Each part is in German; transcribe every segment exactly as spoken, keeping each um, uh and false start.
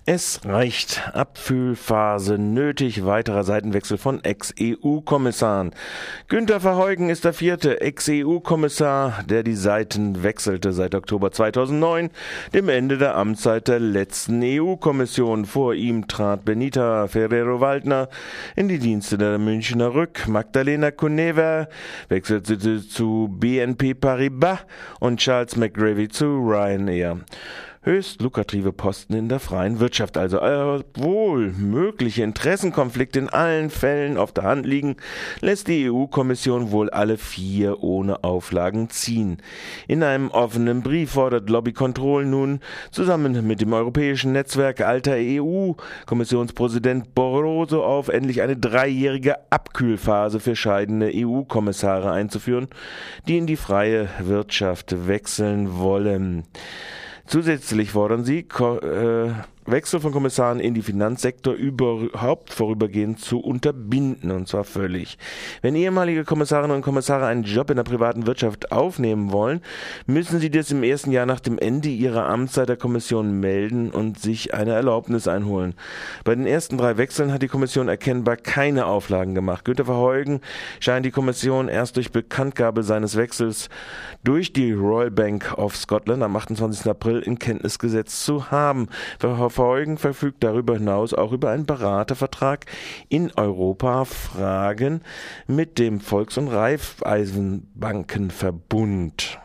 Es reicht. Abfühlphase nötig. Weiterer Seitenwechsel von Ex-E U-Kommissaren. Günther Verheugen ist der vierte Ex-E U-Kommissar, der die Seiten wechselte seit Oktober zweitausendneun, dem Ende der Amtszeit der letzten E U-Kommission. Vor ihm trat Benita Ferrero-Waldner in die Dienste der Münchner Rück. Magdalena Kunever wechselte zu B N P Paribas und Charles McGreevy zu Ryanair. Höchst lukrative Posten in der freien Wirtschaft also. Obwohl mögliche Interessenkonflikte in allen Fällen auf der Hand liegen, lässt die E U-Kommission wohl alle vier ohne Auflagen ziehen. In einem offenen Brief fordert Lobby Control nun zusammen mit dem Europäischen Netzwerk alter E U-Kommissionspräsident Barroso auf, endlich eine dreijährige Abkühlphase für scheidende E U-Kommissare einzuführen, die in die freie Wirtschaft wechseln wollen. Zusätzlich fordern sie Ko- äh, Wechsel von Kommissaren in die Finanzsektor überhaupt vorübergehend zu unterbinden, und zwar völlig. Wenn ehemalige Kommissarinnen und Kommissare einen Job in der privaten Wirtschaft aufnehmen wollen, müssen sie das im ersten Jahr nach dem Ende ihrer Amtszeit der Kommission melden und sich eine Erlaubnis einholen. Bei den ersten drei Wechseln hat die Kommission erkennbar keine Auflagen gemacht. Günther Verheugen scheint die Kommission erst durch Bekanntgabe seines Wechsels durch die Royal Bank of Scotland am achtundzwanzigsten April in Kenntnis gesetzt zu haben. Verheugen verfügt darüber hinaus auch über einen Beratervertrag in Europa-Fragen mit dem Volks- und Raiffeisenbankenverbund.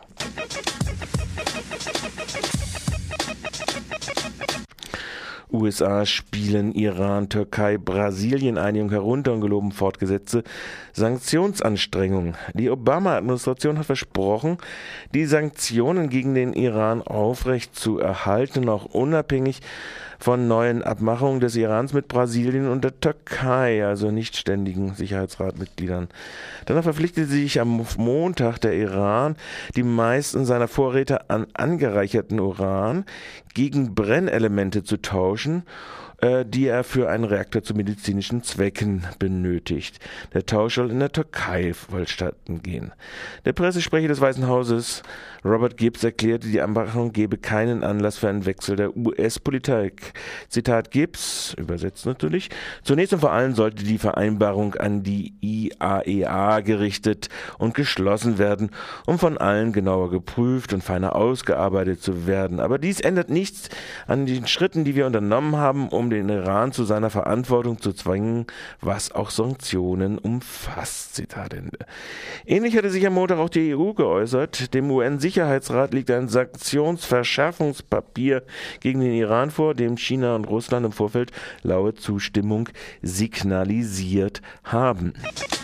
U S A spielen Iran, Türkei, Brasilien Einigung herunter und geloben fortgesetzte Sanktionsanstrengungen. Die Obama-Administration hat versprochen, die Sanktionen gegen den Iran aufrecht zu erhalten, auch unabhängig von neuen Abmachungen des Irans mit Brasilien und der Türkei, also nicht ständigen Sicherheitsratmitgliedern. Danach verpflichtete sich am Montag der Iran, die meisten seiner Vorräte an angereicherten Uran gegen Brennelemente zu tauschen, die er für einen Reaktor zu medizinischen Zwecken benötigt. Der Tausch soll in der Türkei vonstatten gehen. Der Pressesprecher des Weißen Hauses, Robert Gibbs, erklärte, die Abmachung gebe keinen Anlass für einen Wechsel der U S-Politik. Zitat Gibbs, übersetzt natürlich: Zunächst und vor allem sollte die Vereinbarung an die I A E A gerichtet und geschlossen werden, um von allen genauer geprüft und feiner ausgearbeitet zu werden. Aber dies ändert nichts an den Schritten, die wir unternommen haben, um den Iran zu seiner Verantwortung zu zwingen, was auch Sanktionen umfasst. Zitat Ende. Ähnlich hatte sich am Montag auch die E U geäußert. Dem U N-Sicherheitsrat liegt ein Sanktionsverschärfungspapier gegen den Iran vor, dem China und Russland im Vorfeld laue Zustimmung signalisiert haben.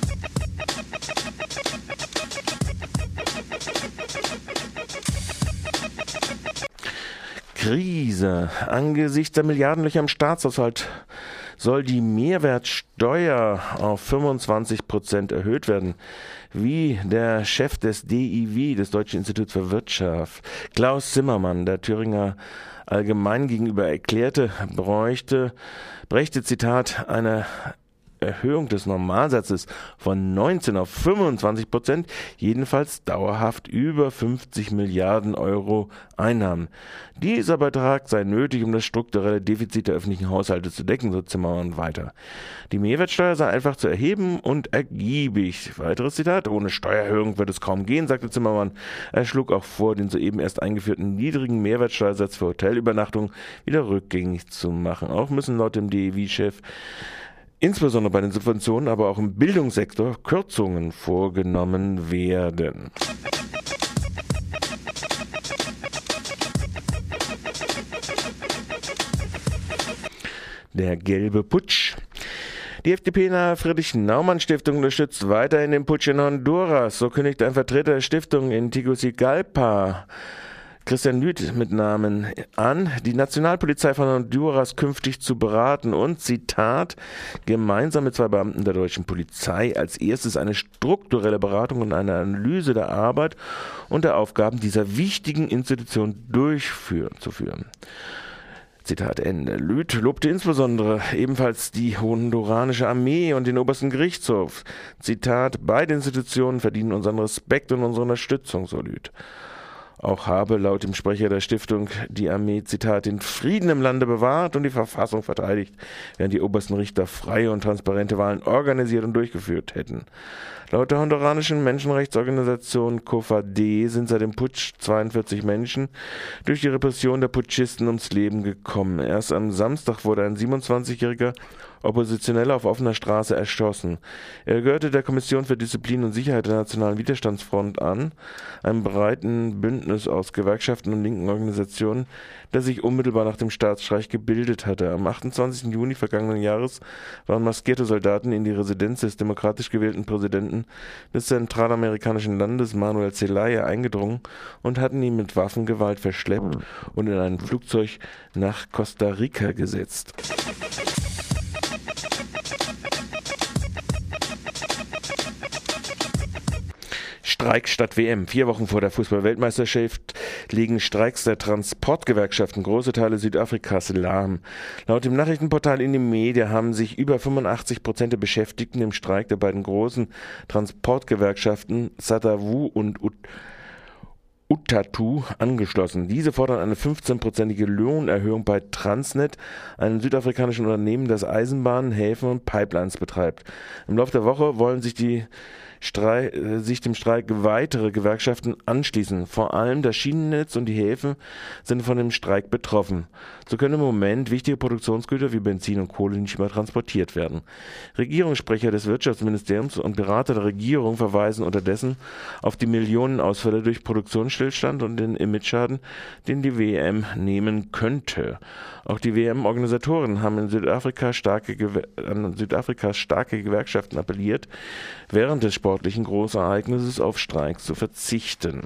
Krise. Angesichts der Milliardenlöcher im Staatshaushalt soll die Mehrwertsteuer auf fünfundzwanzig Prozent erhöht werden. Wie der Chef des D I W, des Deutschen Instituts für Wirtschaft, Klaus Zimmermann, der Thüringer Allgemein gegenüber erklärte, bräuchte, brächte, Zitat, eine Erhöhung des Normalsatzes von neunzehn auf fünfundzwanzig Prozent, jedenfalls dauerhaft über fünfzig Milliarden Euro Einnahmen. Dieser Beitrag sei nötig, um das strukturelle Defizit der öffentlichen Haushalte zu decken, so Zimmermann weiter. Die Mehrwertsteuer sei einfach zu erheben und ergiebig. Weiteres Zitat: Ohne Steuererhöhung wird es kaum gehen, sagte Zimmermann. Er schlug auch vor, den soeben erst eingeführten niedrigen Mehrwertsteuersatz für Hotelübernachtung wieder rückgängig zu machen. Auch müssen laut dem D I W-Chef insbesondere bei den Subventionen, aber auch im Bildungssektor Kürzungen vorgenommen werden. Der gelbe Putsch. Die F D P-nahe Friedrich-Naumann-Stiftung unterstützt weiterhin den Putsch in Honduras. So kündigt ein Vertreter der Stiftung in Tegucigalpa, Christian Lüth mit Namen, an, die Nationalpolizei von Honduras künftig zu beraten und, Zitat, gemeinsam mit zwei Beamten der deutschen Polizei als erstes eine strukturelle Beratung und eine Analyse der Arbeit und der Aufgaben dieser wichtigen Institution durchführen, zu führen. Zitat Ende. Lüth lobte insbesondere ebenfalls die honduranische Armee und den obersten Auch habe laut dem Sprecher der Stiftung die Armee, Zitat, den Frieden im Lande bewahrt und die Verfassung verteidigt, während die obersten Richter freie und transparente Wahlen organisiert und durchgeführt hätten. Laut der honduranischen Menschenrechtsorganisation C O F A D sind seit dem Putsch zweiundvierzig Menschen durch die Repression der Putschisten ums Leben gekommen. Erst am Samstag wurde ein siebenundzwanzigjähriger Oppositioneller auf offener Straße erschossen. Er gehörte der Kommission für Disziplin und Sicherheit der Nationalen Widerstandsfront an, einem breiten Bündnis aus Gewerkschaften und linken Organisationen, das sich unmittelbar nach dem Staatsstreich gebildet hatte. Am achtundzwanzigsten Juni vergangenen Jahres waren maskierte Soldaten in die Residenz des demokratisch gewählten Präsidenten des zentralamerikanischen Landes, Manuel Zelaya, eingedrungen und hatten ihn mit Waffengewalt verschleppt und in ein Flugzeug nach Costa Rica gesetzt. Streik statt W M. Vier Wochen vor der Fußball-Weltmeisterschaft legen Streiks der Transportgewerkschaften große Teile Südafrikas lahm. Laut dem Nachrichtenportal Indymedia haben sich über fünfundachtzig Prozent der Beschäftigten im Streik der beiden großen Transportgewerkschaften SATAWU und Ut Utatu angeschlossen. Diese fordern eine fünfzehnprozentige Lohnerhöhung bei Transnet, einem südafrikanischen Unternehmen, das Eisenbahnen, Häfen und Pipelines betreibt. Im Laufe der Woche wollen sich die Streik, sich dem Streik weitere Gewerkschaften anschließen. Vor allem das Schienennetz und die Häfen sind von dem Streik betroffen. So können im Moment wichtige Produktionsgüter wie Benzin und Kohle nicht mehr transportiert werden. Regierungssprecher des Wirtschaftsministeriums und Berater der Regierung verweisen unterdessen auf die Millionenausfälle durch Produktionsstillstand und den Imageschaden, den die W M nehmen könnte. Auch die W M-Organisatoren haben in Südafrika starke an Südafrikas starke Gewerkschaften appelliert, während des sportlichen Großereignisses auf Streiks zu verzichten.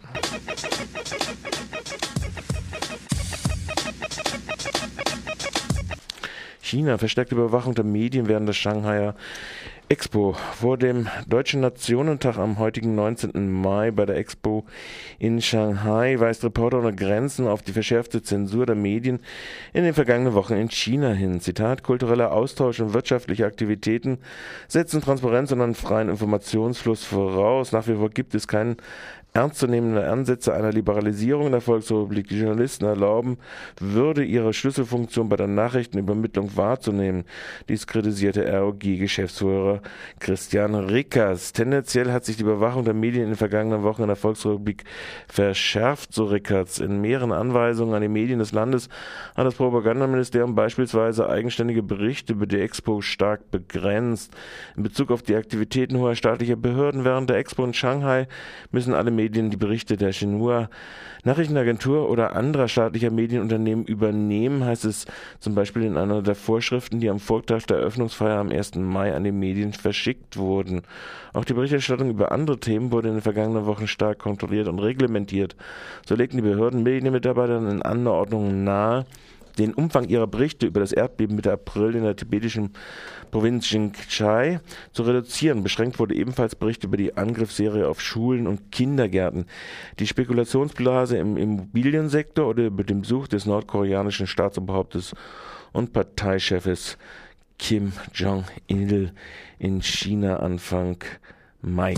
China verstärkte Überwachung der Medien während der Shanghaier Expo. Vor dem Deutschen Nationentag am heutigen neunzehnten Mai bei der Expo in Shanghai weist Reporter ohne Grenzen auf die verschärfte Zensur der Medien in den vergangenen Wochen in China hin. Zitat: Kultureller Austausch und wirtschaftliche Aktivitäten setzen Transparenz und einen freien Informationsfluss voraus. Nach wie vor gibt es keinen ernstzunehmende Ansätze einer Liberalisierung in der Volksrepublik. Die Journalisten erlauben würde, ihre Schlüsselfunktion bei der Nachrichtenübermittlung wahrzunehmen. Dies kritisierte R O G-Geschäftsführer Christian Rickers. Tendenziell hat sich die Überwachung der Medien in den vergangenen Wochen in der Volksrepublik verschärft, so Rickers. In mehreren Anweisungen an die Medien des Landes hat das Propagandaministerium beispielsweise eigenständige Berichte über die Expo stark begrenzt. In Bezug auf die Aktivitäten hoher staatlicher Behörden während der Expo in Shanghai müssen alle Medien Medien die Berichte der Xinhua Nachrichtenagentur oder anderer staatlicher Medienunternehmen übernehmen, heißt es zum Beispiel in einer der Vorschriften, die am Vortag der Eröffnungsfeier am ersten Mai an die Medien verschickt wurden. Auch die Berichterstattung über andere Themen wurde in den vergangenen Wochen stark kontrolliert und reglementiert. So legten die Behörden Medienmitarbeitern in Anordnungen nahe, den Umfang ihrer Berichte über das Erdbeben Mitte April in der tibetischen Provinz Qinghai zu reduzieren. Beschränkt wurde ebenfalls Berichte über die Angriffsserie auf Schulen und Kindergärten, die Spekulationsblase im Immobiliensektor oder über den Besuch des nordkoreanischen Staatsoberhauptes und Parteichefs Kim Jong-il in China Anfang Mai.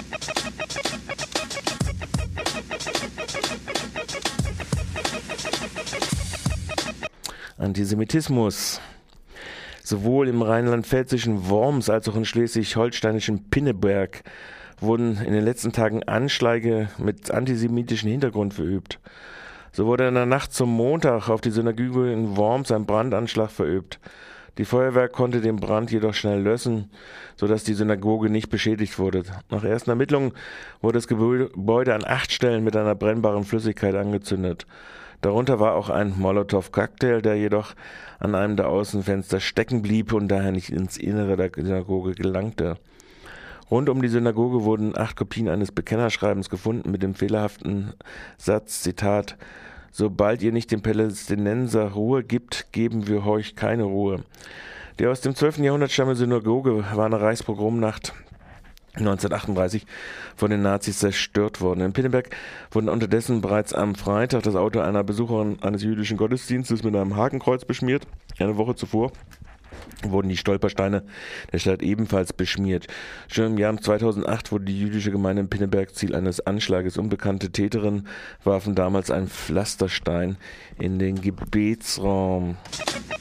Antisemitismus. Sowohl im rheinland-pfälzischen Worms als auch im schleswig-holsteinischen Pinneberg wurden in den letzten Tagen Anschläge mit antisemitischem Hintergrund verübt. So wurde in der Nacht zum Montag auf die Synagoge in Worms ein Brandanschlag verübt. Die Feuerwehr konnte den Brand jedoch schnell löschen, sodass die Synagoge nicht beschädigt wurde. Nach ersten Ermittlungen wurde das Gebäude an acht Stellen mit einer brennbaren Flüssigkeit angezündet. Darunter war auch ein Molotow-Cocktail, der jedoch an einem der Außenfenster stecken blieb und daher nicht ins Innere der Synagoge gelangte. Rund um die Synagoge wurden acht Kopien eines Bekennerschreibens gefunden mit dem fehlerhaften Satz, Zitat: Sobald ihr nicht den Palästinenser Ruhe gibt, geben wir euch keine Ruhe. Die aus dem zwölften Jahrhundert stammende Synagoge war eine Reichspogromnacht neunzehnhundertachtunddreißig von den Nazis zerstört worden. In Pinneberg wurden unterdessen bereits am Freitag das Auto einer Besucherin eines jüdischen Gottesdienstes mit einem Hakenkreuz beschmiert. Eine Woche zuvor wurden die Stolpersteine der Stadt ebenfalls beschmiert. Schon im Jahr zweitausendacht wurde die jüdische Gemeinde in Pinneberg Ziel eines Anschlages. Unbekannte Täterinnen warfen damals einen Pflasterstein in den Gebetsraum.